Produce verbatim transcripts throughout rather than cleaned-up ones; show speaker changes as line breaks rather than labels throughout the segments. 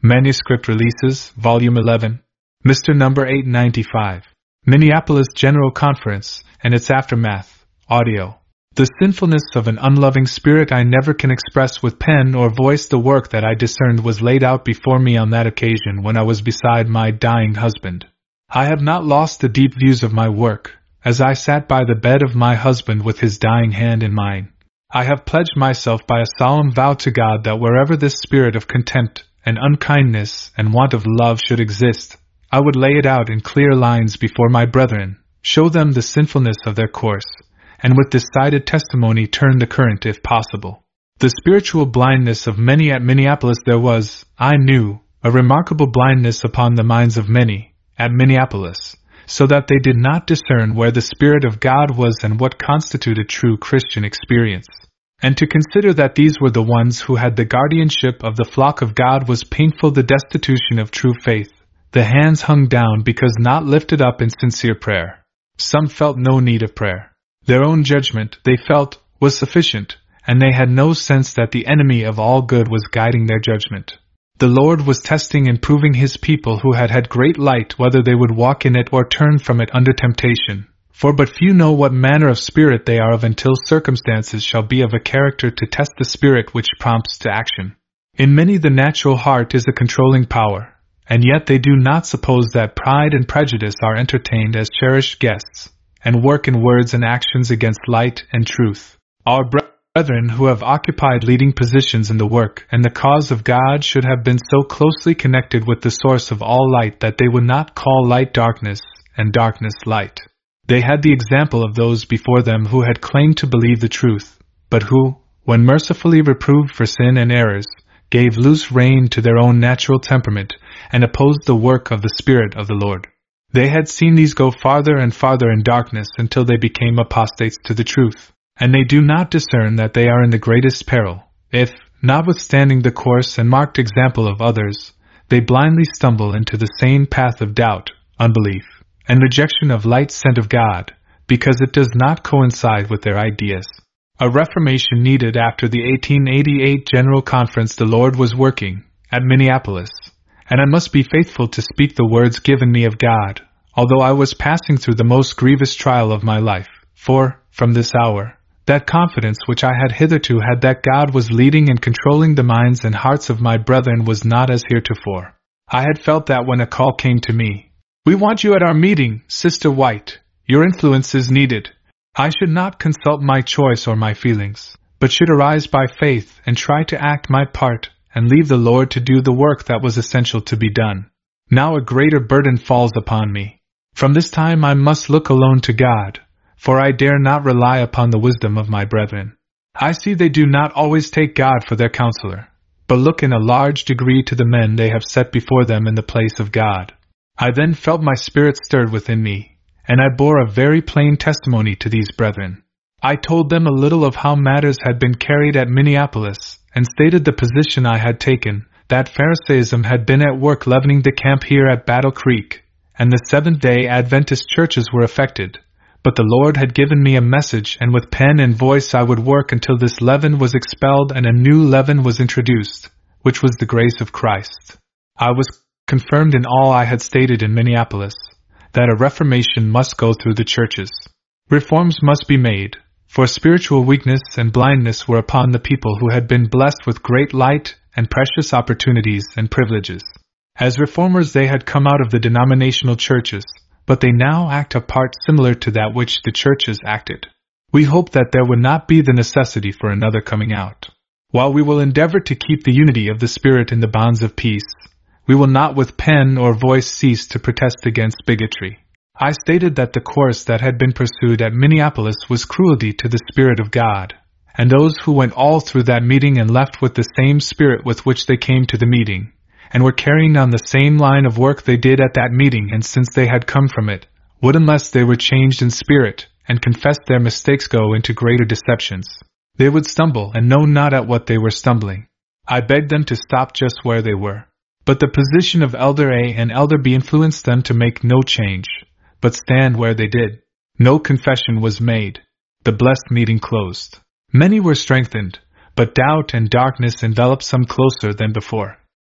Manuscript Releases, Volume eleven, Mister Number eight ninety-five. Minneapolis General Conference, and its Aftermath, Audio. The sinfulness of an unloving spirit I never can express with pen or voice. The work that I discerned was laid out before me on that occasion when I was beside my dying husband. I have not lost the deep views of my work, as I sat by the bed of my husband with his dying hand in mine. I have pledged myself by a solemn vow to God that wherever this spirit of contempt and unkindness and want of love should exist, I would lay it out in clear lines before my brethren, show them the sinfulness of their course, and with decided testimony turn the current if possible. The spiritual blindness of many at Minneapolis. There was, I knew, a remarkable blindness upon the minds of many at Minneapolis, so that they did not discern where the Spirit of God was and what constituted true Christian experience. And to consider that these were the ones who had the guardianship of the flock of God was painful. The destitution of true faith, the hands hung down because not lifted up in sincere prayer. Some felt no need of prayer. Their own judgment, they felt, was sufficient, and they had no sense that the enemy of all good was guiding their judgment. The Lord was testing and proving His people who had had great light whether they would walk in it or turn from it under temptation. For but few know what manner of spirit they are of until circumstances shall be of a character to test the spirit which prompts to action. In many the natural heart is a controlling power, and yet they do not suppose that pride and prejudice are entertained as cherished guests, and work in words and actions against light and truth. Our brethren who have occupied leading positions in the work and the cause of God should have been so closely connected with the source of all light that they would not call light darkness, and darkness light. They had the example of those before them who had claimed to believe the truth, but who, when mercifully reproved for sin and errors, gave loose rein to their own natural temperament and opposed the work of the Spirit of the Lord. They had seen these go farther and farther in darkness until they became apostates to the truth, and they do not discern that they are in the greatest peril, if, notwithstanding the course and marked example of others, they blindly stumble into the sane path of doubt, unbelief, and rejection of light sent of God, because it does not coincide with their ideas. A reformation needed after the eighteen eighty-eight General Conference. The Lord was working at Minneapolis, and I must be faithful to speak the words given me of God, although I was passing through the most grievous trial of my life, for, from this hour, that confidence which I had hitherto had that God was leading and controlling the minds and hearts of my brethren was not as heretofore. I had felt that when a call came to me, "We want you at our meeting, Sister White. Your influence is needed," I should not consult my choice or my feelings, but should arise by faith and try to act my part and leave the Lord to do the work that was essential to be done. Now a greater burden falls upon me. From this time I must look alone to God, for I dare not rely upon the wisdom of my brethren. I see they do not always take God for their counselor, but look in a large degree to the men they have set before them in the place of God. I then felt my spirit stirred within me, and I bore a very plain testimony to these brethren. I told them a little of how matters had been carried at Minneapolis, and stated the position I had taken, that Pharisaism had been at work leavening the camp here at Battle Creek, and the Seventh-day Adventist churches were affected. But the Lord had given me a message, and with pen and voice I would work until this leaven was expelled and a new leaven was introduced, which was the grace of Christ. I was confirmed in all I had stated in Minneapolis, that a reformation must go through the churches. Reforms must be made, for spiritual weakness and blindness were upon the people who had been blessed with great light and precious opportunities and privileges. As reformers they had come out of the denominational churches, but they now act a part similar to that which the churches acted. We hope that there would not be the necessity for another coming out. While we will endeavor to keep the unity of the Spirit in the bonds of peace, we will not with pen or voice cease to protest against bigotry. I stated that the course that had been pursued at Minneapolis was cruelty to the Spirit of God, and those who went all through that meeting and left with the same spirit with which they came to the meeting, and were carrying on the same line of work they did at that meeting and since they had come from it, would unless they were changed in spirit, and confessed their mistakes go into greater deceptions. They would stumble and know not at what they were stumbling. I begged them to stop just where they were. But the position of Elder A and Elder B influenced them to make no change, but stand where they did. No confession was made. The blessed meeting closed. Many were strengthened, but doubt and darkness enveloped some closer than before.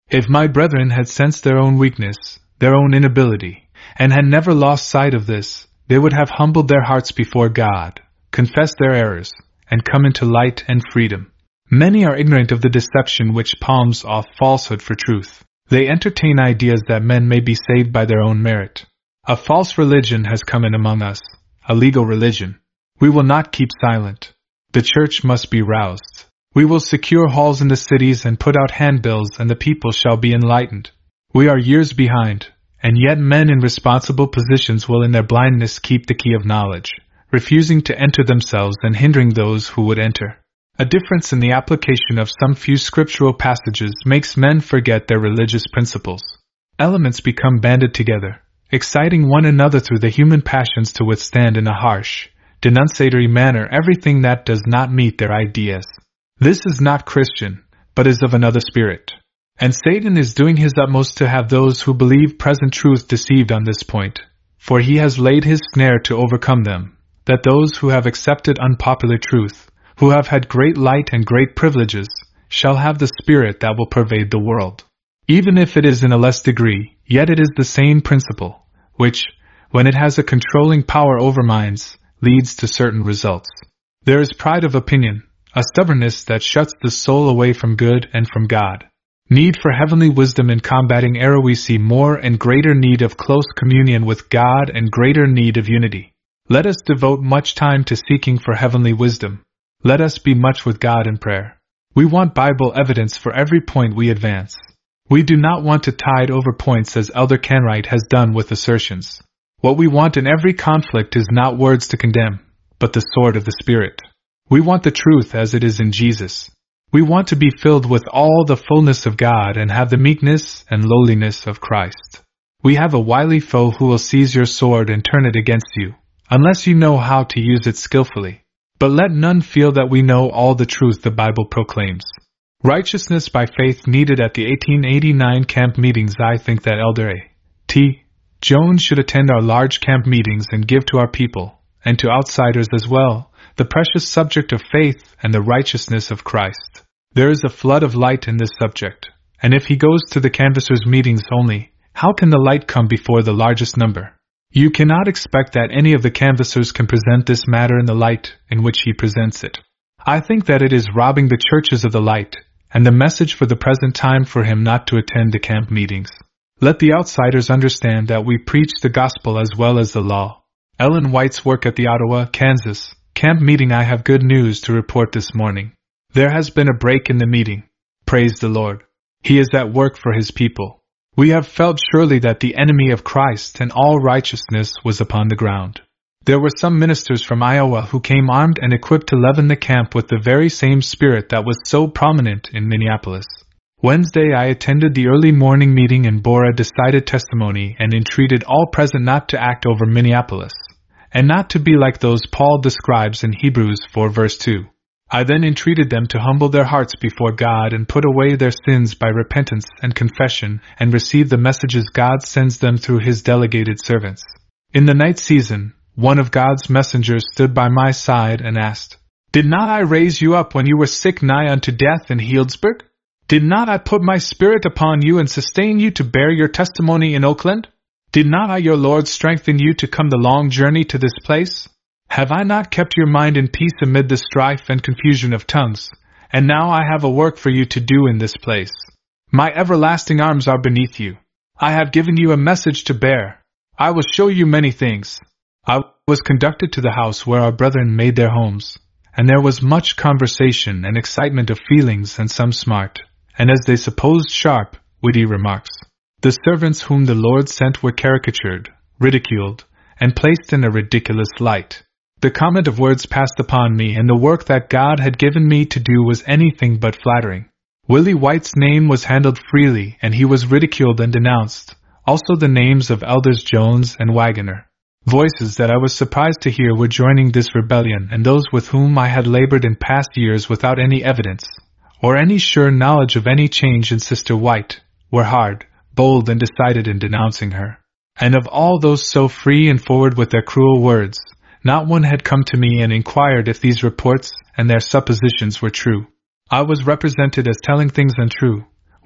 If my brethren had sensed their own weakness, their own inability, and had never lost sight of this, they would have humbled their hearts before God, confessed their errors, and come into light and freedom. Many are ignorant of the deception which palms off falsehood for truth. They entertain ideas that men may be saved by their own merit. A false religion has come in among us, a legal religion. We will not keep silent. The church must be roused. We will secure halls in the cities and put out handbills, and the people shall be enlightened. We are years behind, and yet men in responsible positions will in their blindness keep the key of knowledge, refusing to enter themselves and hindering those who would enter. A difference in the application of some few scriptural passages makes men forget their religious principles. Elements become banded together, exciting one another through the human passions to withstand in a harsh, denunciatory manner everything that does not meet their ideas. This is not Christian, but is of another spirit. And Satan is doing his utmost to have those who believe present truth deceived on this point, for he has laid his snare to overcome them, that those who have accepted unpopular truth, who have had great light and great privileges, shall have the spirit that will pervade the world. Even if it is in a less degree, yet it is the same principle, which, when it has a controlling power over minds, leads to certain results. There is pride of opinion, a stubbornness that shuts the soul away from good and from God. Need for heavenly wisdom in combating error. We see more and greater need of close communion with God and greater need of unity. Let us devote much time to seeking for heavenly wisdom. Let us be much with God in prayer. We want Bible evidence for every point we advance. We do not want to tide over points as Elder Canright has done with assertions. What we want in every conflict is not words to condemn, but the sword of the Spirit. We want the truth as it is in Jesus. We want to be filled with all the fullness of God and have the meekness and lowliness of Christ. We have a wily foe who will seize your sword and turn it against you, unless you know how to use it skillfully. But let none feel that we know all the truth the Bible proclaims. Righteousness by faith needed at the eighteen eighty-nine camp meetings. I think that Elder A. T. Jones should attend our large camp meetings and give to our people, and to outsiders as well, the precious subject of faith and the righteousness of Christ. There is a flood of light in this subject, and if he goes to the canvassers' meetings only, how can the light come before the largest number? You cannot expect that any of the canvassers can present this matter in the light in which he presents it. I think that it is robbing the churches of the light, and the message for the present time for him not to attend the camp meetings. Let the outsiders understand that we preach the gospel as well as the law. Ellen White's work at the Ottawa, Kansas, camp meeting. I have good news to report this morning. There has been a break in the meeting. Praise the Lord. He is at work for his people. We have felt surely that the enemy of Christ and all righteousness was upon the ground. There were some ministers from Iowa who came armed and equipped to leaven the camp with the very same spirit that was so prominent in Minneapolis. Wednesday I attended the early morning meeting and bore a decided testimony and entreated all present not to act over Minneapolis, and not to be like those Paul describes in Hebrews four verse two. I then entreated them to humble their hearts before God and put away their sins by repentance and confession and receive the messages God sends them through His delegated servants. In the night season, one of God's messengers stood by my side and asked, "Did not I raise you up when you were sick nigh unto death in Healdsburg? Did not I put my spirit upon you and sustain you to bear your testimony in Oakland? Did not I your Lord strengthen you to come the long journey to this place? Have I not kept your mind in peace amid the strife and confusion of tongues? And now I have a work for you to do in this place. My everlasting arms are beneath you. I have given you a message to bear. I will show you many things." I was conducted to the house where our brethren made their homes, and there was much conversation and excitement of feelings and some smart, and as they supposed sharp, witty remarks. The servants whom the Lord sent were caricatured, ridiculed, and placed in a ridiculous light. The comment of words passed upon me, and the work that God had given me to do was anything but flattering. Willie White's name was handled freely, and he was ridiculed and denounced, also the names of Elders Jones and Wagoner. Voices that I was surprised to hear were joining this rebellion, and those with whom I had labored in past years without any evidence, or any sure knowledge of any change in Sister White, were hard, bold, and decided in denouncing her. And of all those so free and forward with their cruel words, not one had come to me and inquired if these reports and their suppositions were true. I was represented as telling things untrue,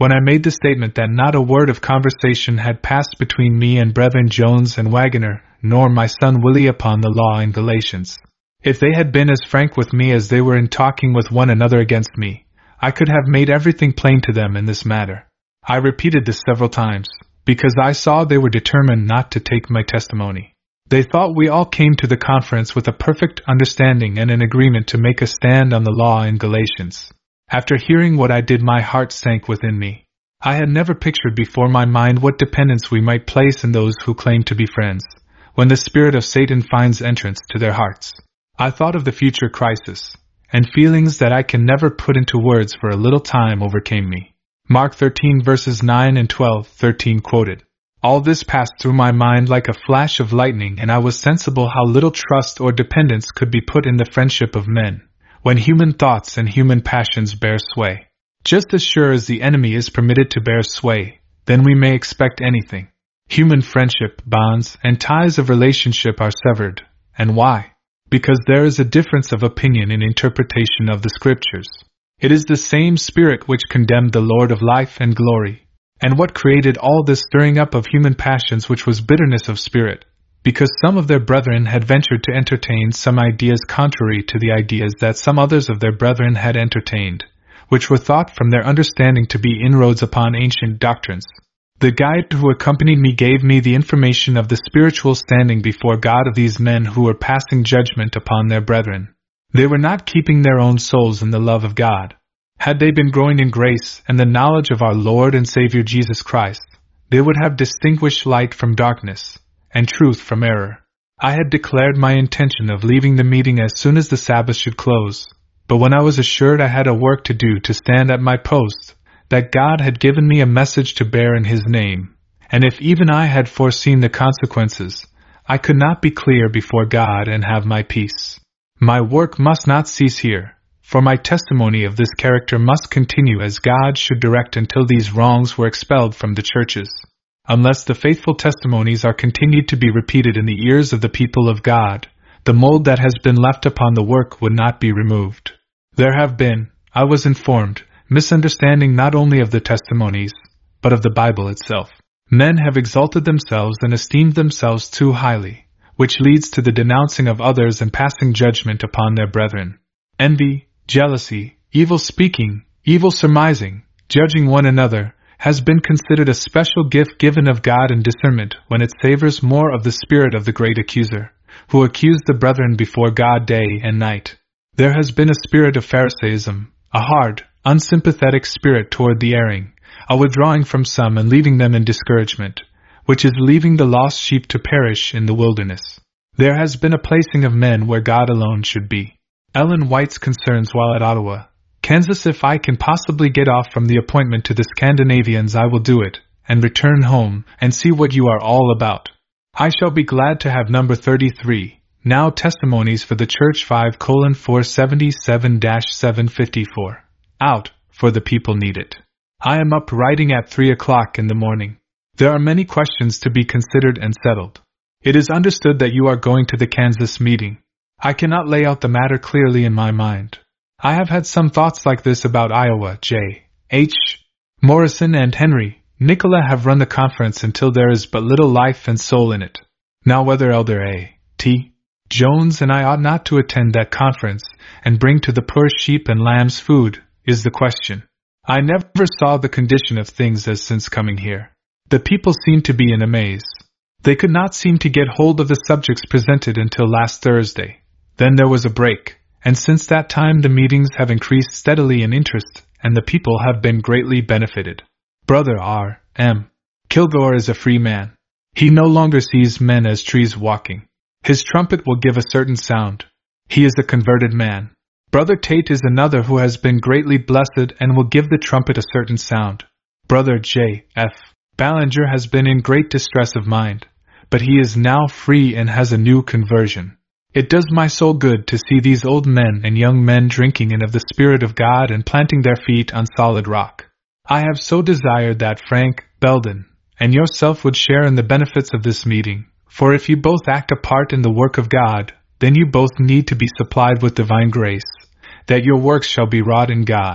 When I made the statement that not a word of conversation had passed between me and Brethren Jones and Wagoner, nor my son Willie upon the law in Galatians. If they had been as frank with me as they were in talking with one another against me, I could have made everything plain to them in this matter. I repeated this several times, because I saw they were determined not to take my testimony. They thought we all came to the conference with a perfect understanding and an agreement to make a stand on the law in Galatians. After hearing what I did, my heart sank within me. I had never pictured before my mind what dependence we might place in those who claim to be friends, when the spirit of Satan finds entrance to their hearts. I thought of the future crisis, and feelings that I can never put into words for a little time overcame me. Mark thirteen verses nine and twelve, thirteen quoted. All this passed through my mind like a flash of lightning, and I was sensible how little trust or dependence could be put in the friendship of men, when human thoughts and human passions bear sway. Just as sure as the enemy is permitted to bear sway, then we may expect anything. Human friendship, bonds, and ties of relationship are severed. And why? Because there is a difference of opinion in interpretation of the Scriptures. It is the same Spirit which condemned the Lord of life and glory. And what created all this stirring up of human passions, which was bitterness of spirit? Because some of their brethren had ventured to entertain some ideas contrary to the ideas that some others of their brethren had entertained, which were thought from their understanding to be inroads upon ancient doctrines. The guide who accompanied me gave me the information of the spiritual standing before God of these men who were passing judgment upon their brethren. They were not keeping their own souls in the love of God. Had they been growing in grace and the knowledge of our Lord and Savior Jesus Christ, they would have distinguished light from darkness, and truth from error. I had declared my intention of leaving the meeting as soon as the Sabbath should close, but when I was assured I had a work to do to stand at my post, that God had given me a message to bear in His name, and if even I had foreseen the consequences, I could not be clear before God and have my peace. My work must not cease here, for my testimony of this character must continue as God should direct until these wrongs were expelled from the churches. Unless the faithful testimonies are continued to be repeated in the ears of the people of God, the mold that has been left upon the work would not be removed. There have been, I was informed, misunderstanding not only of the testimonies, but of the Bible itself. Men have exalted themselves and esteemed themselves too highly, which leads to the denouncing of others and passing judgment upon their brethren. Envy, jealousy, evil speaking, evil surmising, judging one another, has been considered a special gift given of God in discernment when it savors more of the spirit of the great accuser, who accused the brethren before God day and night. There has been a spirit of Pharisaism, a hard, unsympathetic spirit toward the erring, a withdrawing from some and leaving them in discouragement, which is leaving the lost sheep to perish in the wilderness. There has been a placing of men where God alone should be. Ellen White's concerns while at Ottawa, Kansas. If I can possibly get off from the appointment to the Scandinavians, I will do it, and return home, and see what you are all about. I shall be glad to have number thirty-three, now Testimonies for the Church five colon four seventy-seven dash seven fifty-four, out, for the people need it. I am up writing at three o'clock in the morning. There are many questions to be considered and settled. It is understood that you are going to the Kansas meeting. I cannot lay out the matter clearly in my mind. I have had some thoughts like this about Iowa. J. H. Morrison and Henry Nicola have run the conference until there is but little life and soul in it. Now whether Elder A. T. Jones and I ought not to attend that conference and bring to the poor sheep and lambs food, is the question. I never saw the condition of things as since coming here. The people seem to be in a maze. They could not seem to get hold of the subjects presented until last Thursday. Then there was a break, and since that time the meetings have increased steadily in interest, and the people have been greatly benefited. Brother R. M. Kilgore is a free man. He no longer sees men as trees walking. His trumpet will give a certain sound. He is a converted man. Brother Tate is another who has been greatly blessed and will give the trumpet a certain sound. Brother J. F. Ballinger has been in great distress of mind, but he is now free and has a new conversion. It does my soul good to see these old men and young men drinking in of the Spirit of God and planting their feet on solid rock. I have so desired that Frank, Belden, and yourself would share in the benefits of this meeting, for if you both act a part in the work of God, then you both need to be supplied with divine grace, that your works shall be wrought in God.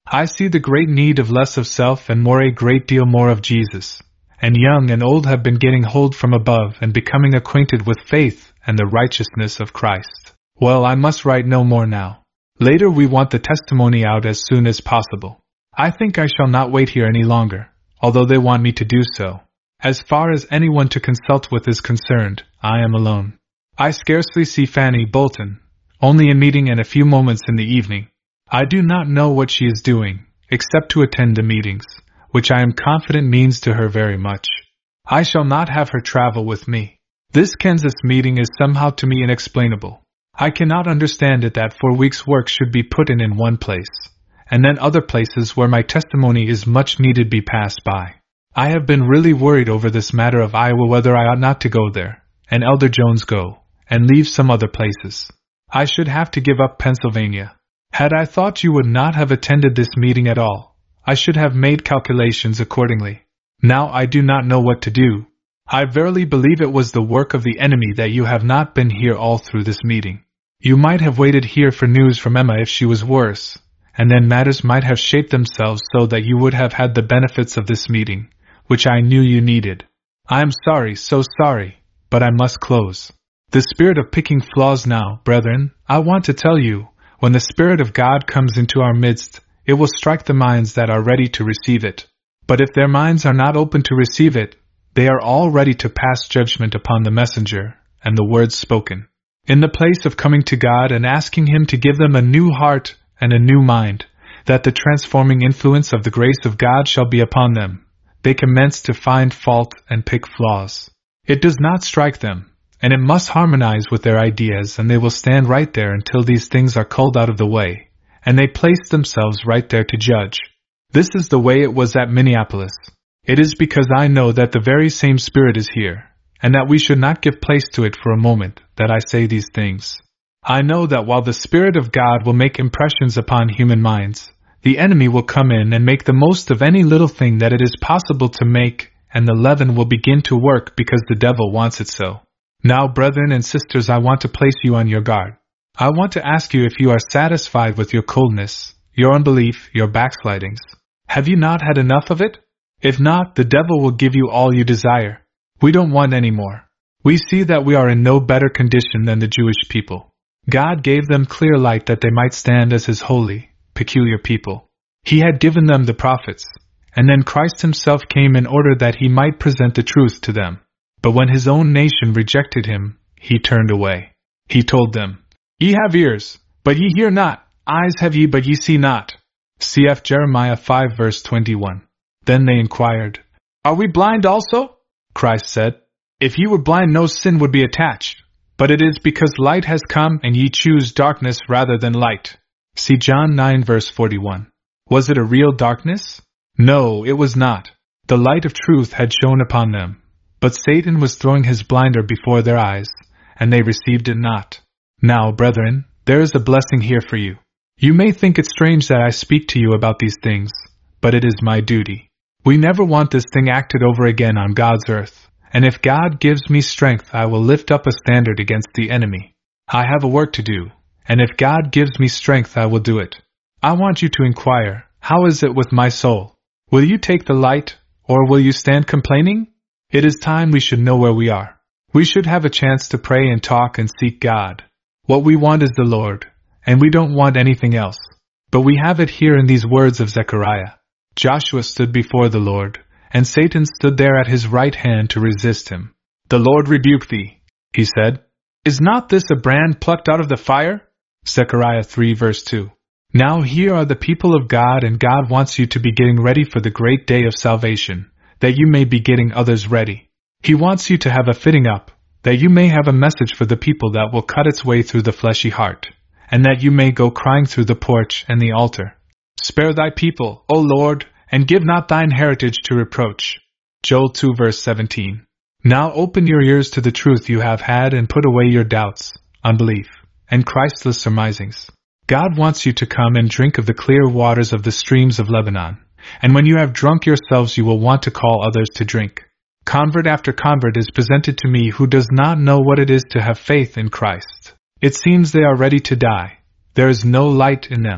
I see the great need of less of self and more a great deal more of Jesus. And young and old have been getting hold from above and becoming acquainted with faith and the righteousness of Christ. Well, I must write no more now. Later we want the testimony out as soon as possible. I think I shall not wait here any longer, although they want me to do so. As far as anyone to consult with is concerned, I am alone. I scarcely see Fanny Bolton, only in meeting and a few moments in the evening. I do not know what she is doing, except to attend the meetings, which I am confident means to her very much. I shall not have her travel with me. This Kansas meeting is somehow to me inexplainable. I cannot understand it that four weeks' work should be put in in one place, and then other places where my testimony is much needed be passed by. I have been really worried over this matter of Iowa, whether I ought not to go there, and Elder Jones go, and leave some other places. I should have to give up Pennsylvania. Had I thought you would not have attended this meeting at all, I should have made calculations accordingly. Now I do not know what to do. I verily believe it was the work of the enemy that you have not been here all through this meeting. You might have waited here for news from Emma if she was worse, and then matters might have shaped themselves so that you would have had the benefits of this meeting, which I knew you needed. I am sorry, so sorry, but I must close. The spirit of picking flaws now, brethren, I want to tell you, when the Spirit of God comes into our midst, it will strike the minds that are ready to receive it. But if their minds are not open to receive it, they are all ready to pass judgment upon the messenger and the words spoken. In the place of coming to God and asking Him to give them a new heart and a new mind, that the transforming influence of the grace of God shall be upon them, they commence to find fault and pick flaws. It does not strike them, and it must harmonize with their ideas, and they will stand right there until these things are culled out of the way, and they place themselves right there to judge. This is the way it was at Minneapolis. It is because I know that the very same Spirit is here, and that we should not give place to it for a moment, that I say these things. I know that while the Spirit of God will make impressions upon human minds, the enemy will come in and make the most of any little thing that it is possible to make, and the leaven will begin to work because the devil wants it so. Now, brethren and sisters, I want to place you on your guard. I want to ask you if you are satisfied with your coldness, your unbelief, your backslidings. Have you not had enough of it? If not, the devil will give you all you desire. We don't want any more. We see that we are in no better condition than the Jewish people. God gave them clear light that they might stand as His holy, peculiar people. He had given them the prophets, and then Christ Himself came in order that He might present the truth to them. But when His own nation rejected Him, He turned away. He told them, Ye have ears, but ye hear not, eyes have ye, but ye see not. Cf. Jeremiah five verse twenty-one. Then they inquired, Are we blind also? Christ said, If ye were blind, no sin would be attached. But it is because light has come, and ye choose darkness rather than light. See John nine verse forty-one. Was it a real darkness? No, it was not. The light of truth had shone upon them. But Satan was throwing his blinder before their eyes, and they received it not. Now, brethren, there is a blessing here for you. You may think it strange that I speak to you about these things, but it is my duty. We never want this thing acted over again on God's earth, and if God gives me strength, I will lift up a standard against the enemy. I have a work to do, and if God gives me strength, I will do it. I want you to inquire, how is it with my soul? Will you take the light, or will you stand complaining? It is time we should know where we are. We should have a chance to pray and talk and seek God. What we want is the Lord, and we don't want anything else. But we have it here in these words of Zechariah. Joshua stood before the Lord, and Satan stood there at his right hand to resist him. The Lord rebuke thee, he said. Is not this a brand plucked out of the fire? Zechariah three verse two. Now here are the people of God, and God wants you to be getting ready for the great day of salvation, that you may be getting others ready. He wants you to have a fitting up, that you may have a message for the people that will cut its way through the fleshy heart, and that you may go crying through the porch and the altar. Spare thy people, O Lord, and give not thine heritage to reproach. Joel two verse seventeen. Now open your ears to the truth you have had and put away your doubts, unbelief, and Christless surmisings. God wants you to come and drink of the clear waters of the streams of Lebanon, and when you have drunk yourselves you will want to call others to drink. Convert after convert is presented to me who does not know what it is to have faith in Christ. It seems they are ready to die. There is no light in them.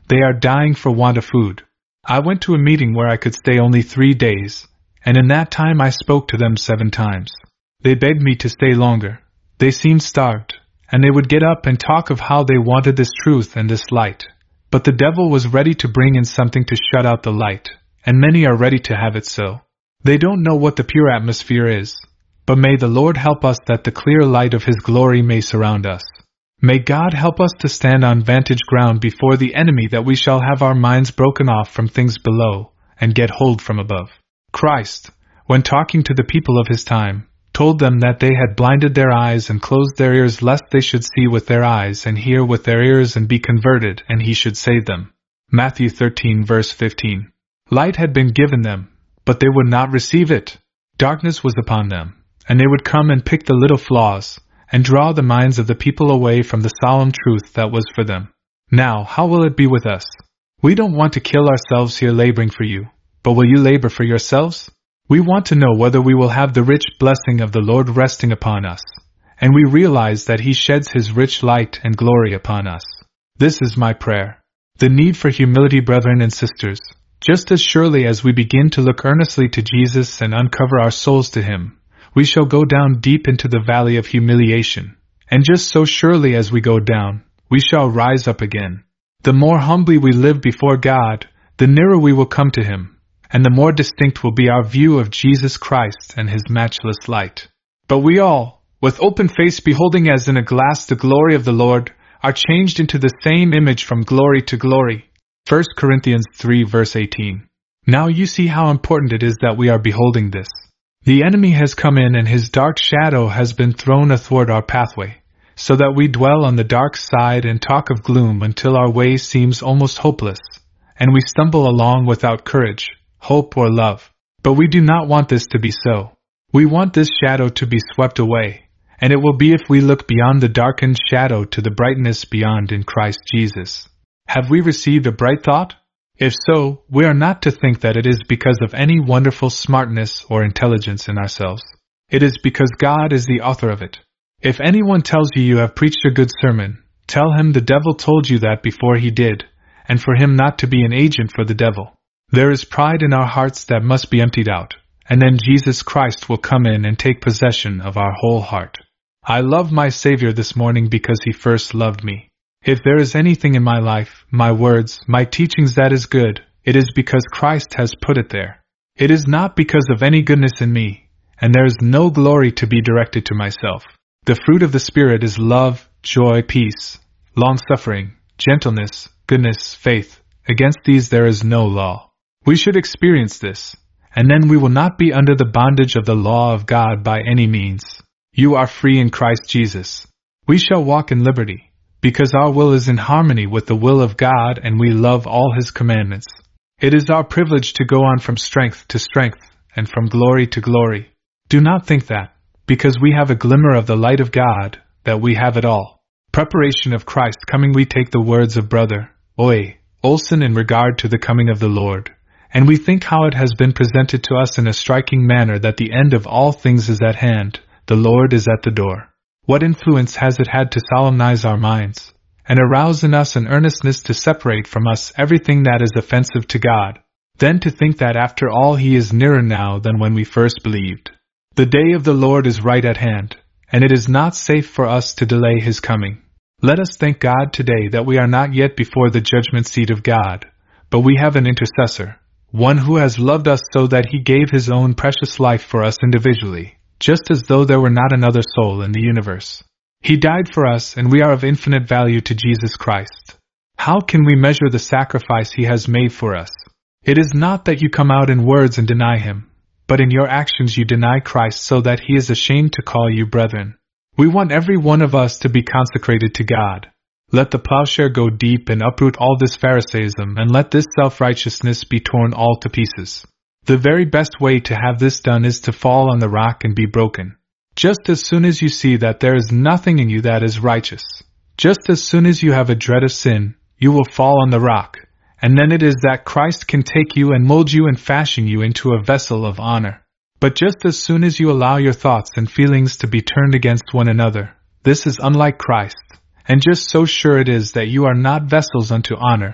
They are dying for want of food. I went to a meeting where I could stay only three days, and in that time I spoke to them seven times. They begged me to stay longer. They seemed starved, and they would get up and talk of how they wanted this truth and this light. But the devil was ready to bring in something to shut out the light, and many are ready to have it so. They don't know what the pure atmosphere is, but may the Lord help us that the clear light of His glory may surround us. May God help us to stand on vantage ground before the enemy, that we shall have our minds broken off from things below and get hold from above. Christ, when talking to the people of His time, told them that they had blinded their eyes and closed their ears, lest they should see with their eyes and hear with their ears and be converted, and He should save them. Matthew thirteen verse fifteen. Light had been given them, but they would not receive it. Darkness was upon them, and they would come and pick the little flaws, and draw the minds of the people away from the solemn truth that was for them. Now, how will it be with us? We don't want to kill ourselves here laboring for you, but will you labor for yourselves? We want to know whether we will have the rich blessing of the Lord resting upon us, and we realize that He sheds His rich light and glory upon us. This is my prayer. The need for humility, brethren and sisters. Just as surely as we begin to look earnestly to Jesus and uncover our souls to Him, we shall go down deep into the valley of humiliation, and just so surely as we go down, we shall rise up again. The more humbly we live before God, the nearer we will come to Him, and the more distinct will be our view of Jesus Christ and His matchless light. But we all, with open face beholding as in a glass the glory of the Lord, are changed into the same image from glory to glory. First Corinthians three verse eighteen. Now you see how important it is that we are beholding this. The enemy has come in, and his dark shadow has been thrown athwart our pathway, so that we dwell on the dark side and talk of gloom until our way seems almost hopeless, and we stumble along without courage, hope, or love. But we do not want this to be so. We want this shadow to be swept away, and it will be if we look beyond the darkened shadow to the brightness beyond in Christ Jesus. Have we received a bright thought? If so, we are not to think that it is because of any wonderful smartness or intelligence in ourselves. It is because God is the author of it. If anyone tells you you have preached a good sermon, tell him the devil told you that before he did, and for him not to be an agent for the devil. There is pride in our hearts that must be emptied out, and then Jesus Christ will come in and take possession of our whole heart. I love my Savior this morning because He first loved me. If there is anything in my life, my words, my teachings that is good, it is because Christ has put it there. It is not because of any goodness in me, and there is no glory to be directed to myself. The fruit of the Spirit is love, joy, peace, long-suffering, gentleness, goodness, faith. Against these there is no law. We should experience this, and then we will not be under the bondage of the law of God by any means. You are free in Christ Jesus. We shall walk in liberty, because our will is in harmony with the will of God and we love all His commandments. It is our privilege to go on from strength to strength and from glory to glory. Do not think that, because we have a glimmer of the light of God, that we have it all. Preparation of Christ coming. We take the words of Brother Oi Olson in regard to the coming of the Lord, and we think how it has been presented to us in a striking manner that the end of all things is at hand, the Lord is at the door. What influence has it had to solemnize our minds, and arouse in us an earnestness to separate from us everything that is offensive to God? Then to think that after all He is nearer now than when we first believed. The day of the Lord is right at hand, and it is not safe for us to delay His coming. Let us thank God today that we are not yet before the judgment seat of God, but we have an intercessor, one who has loved us so that He gave His own precious life for us individually, just as though there were not another soul in the universe. He died for us, and we are of infinite value to Jesus Christ. How can we measure the sacrifice He has made for us? It is not that you come out in words and deny Him, but in your actions you deny Christ so that He is ashamed to call you brethren. We want every one of us to be consecrated to God. Let the plowshare go deep and uproot all this Pharisaism, and let this self-righteousness be torn all to pieces. The very best way to have this done is to fall on the rock and be broken. Just as soon as you see that there is nothing in you that is righteous, just as soon as you have a dread of sin, you will fall on the rock, and then it is that Christ can take you and mold you and fashion you into a vessel of honor. But just as soon as you allow your thoughts and feelings to be turned against one another, this is unlike Christ, and just so sure it is that you are not vessels unto honor,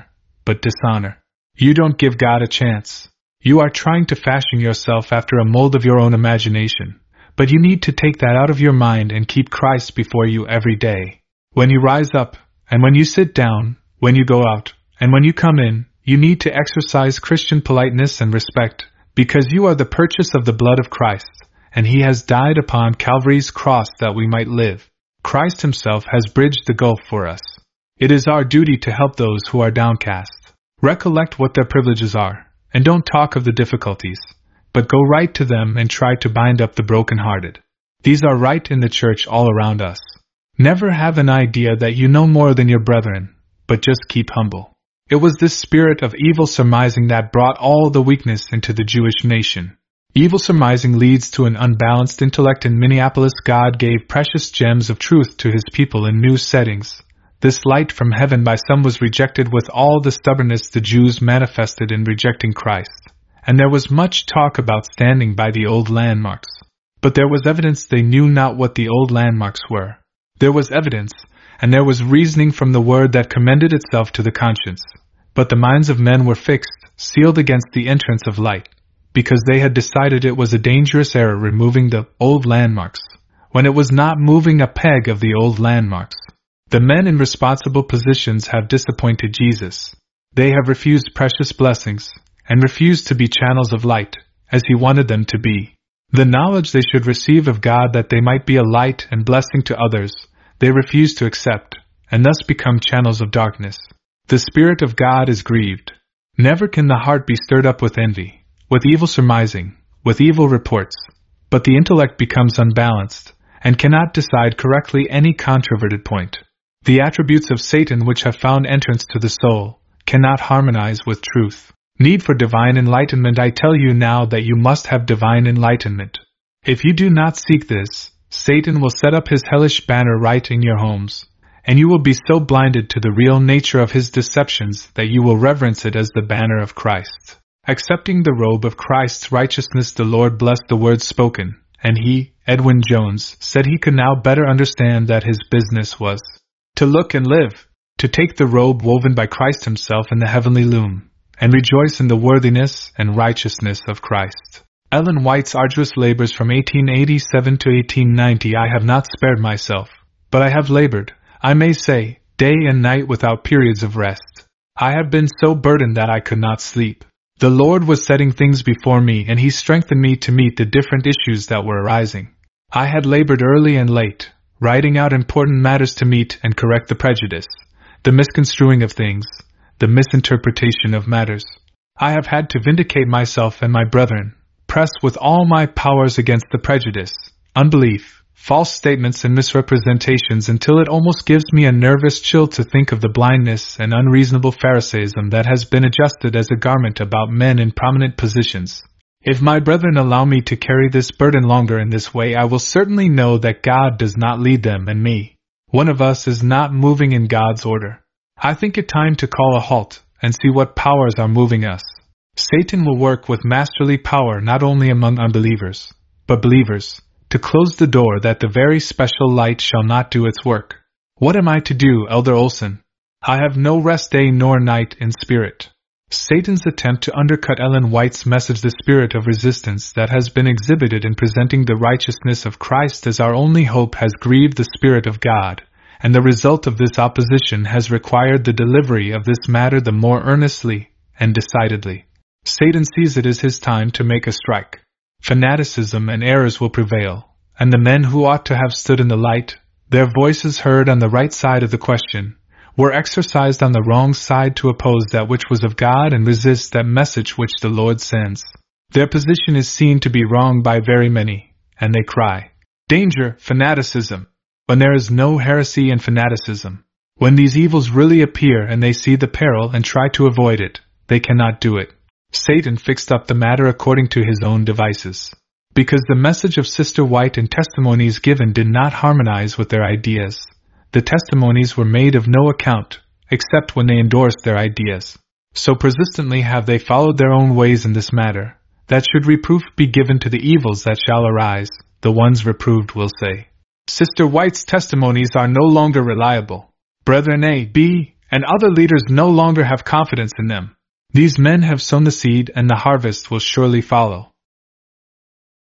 but dishonor. You don't give God a chance. You are trying to fashion yourself after a mold of your own imagination, but you need to take that out of your mind and keep Christ before you every day. When you rise up, and when you sit down, when you go out, and when you come in, you need to exercise Christian politeness and respect, because you are the purchase of the blood of Christ, and He has died upon Calvary's cross that we might live. Christ Himself has bridged the gulf for us. It is our duty to help those who are downcast. Recollect what their privileges are, and don't talk of the difficulties, but go right to them and try to bind up the broken-hearted. These are right in the church all around us. Never have an idea that you know more than your brethren, but just keep humble. It was this spirit of evil surmising that brought all the weakness into the Jewish nation. Evil surmising leads to an unbalanced intellect. In Minneapolis, God gave precious gems of truth to His people in new settings. This light from heaven by some was rejected with all the stubbornness the Jews manifested in rejecting Christ. And there was much talk about standing by the old landmarks. But there was evidence they knew not what the old landmarks were. There was evidence, and there was reasoning from the word that commended itself to the conscience. But the minds of men were fixed, sealed against the entrance of light, because they had decided it was a dangerous error removing the old landmarks, when it was not moving a peg of the old landmarks. The men in responsible positions have disappointed Jesus. They have refused precious blessings, and refused to be channels of light, as He wanted them to be. The knowledge they should receive of God that they might be a light and blessing to others, they refuse to accept, and thus become channels of darkness. The Spirit of God is grieved. Never can the heart be stirred up with envy, with evil surmising, with evil reports, but the intellect becomes unbalanced, and cannot decide correctly any controverted point. The attributes of Satan which have found entrance to the soul cannot harmonize with truth. Need for divine enlightenment. I tell you now that you must have divine enlightenment. If you do not seek this, Satan will set up his hellish banner right in your homes, and you will be so blinded to the real nature of his deceptions that you will reverence it as the banner of Christ. Accepting the robe of Christ's righteousness, the Lord blessed the words spoken, and he, Edwin Jones, said he could now better understand that his business was to look and live, to take the robe woven by Christ Himself in the heavenly loom, and rejoice in the worthiness and righteousness of Christ. Ellen White's arduous labors from eighteen eighty-seven to eighteen ninety. I have not spared myself, but I have labored, I may say, day and night without periods of rest. I have been so burdened that I could not sleep. The Lord was setting things before me, and He strengthened me to meet the different issues that were arising. I had labored early and late, writing out important matters to meet and correct the prejudice, the misconstruing of things, the misinterpretation of matters. I have had to vindicate myself and my brethren, press with all my powers against the prejudice, unbelief, false statements and misrepresentations until it almost gives me a nervous chill to think of the blindness and unreasonable Pharisaism that has been adjusted as a garment about men in prominent positions. If my brethren allow me to carry this burden longer in this way, I will certainly know that God does not lead them and me. One of us is not moving in God's order. I think it time to call a halt and see what powers are moving us. Satan will work with masterly power not only among unbelievers, but believers, to close the door that the very special light shall not do its work. What am I to do, Elder Olson? I have no rest day nor night in spirit. Satan's attempt to undercut Ellen White's message, the spirit of resistance that has been exhibited in presenting the righteousness of Christ as our only hope, has grieved the Spirit of God, and the result of this opposition has required the delivery of this matter the more earnestly and decidedly. Satan sees it as his time to make a strike. Fanaticism and errors will prevail, and the men who ought to have stood in the light, their voices heard on the right side of the question, were exercised on the wrong side to oppose that which was of God and resist that message which the Lord sends. Their position is seen to be wrong by very many, and they cry, "Danger, fanaticism!" when there is no heresy in fanaticism. When these evils really appear and they see the peril and try to avoid it, they cannot do it. Satan fixed up the matter according to his own devices. Because the message of Sister White and testimonies given did not harmonize with their ideas, the testimonies were made of no account, except when they endorsed their ideas. So persistently have they followed their own ways in this matter, that should reproof be given to the evils that shall arise, the ones reproved will say, "Sister White's testimonies are no longer reliable. Brethren A, B, and other leaders no longer have confidence in them. These men have sown the seed and the harvest will surely follow.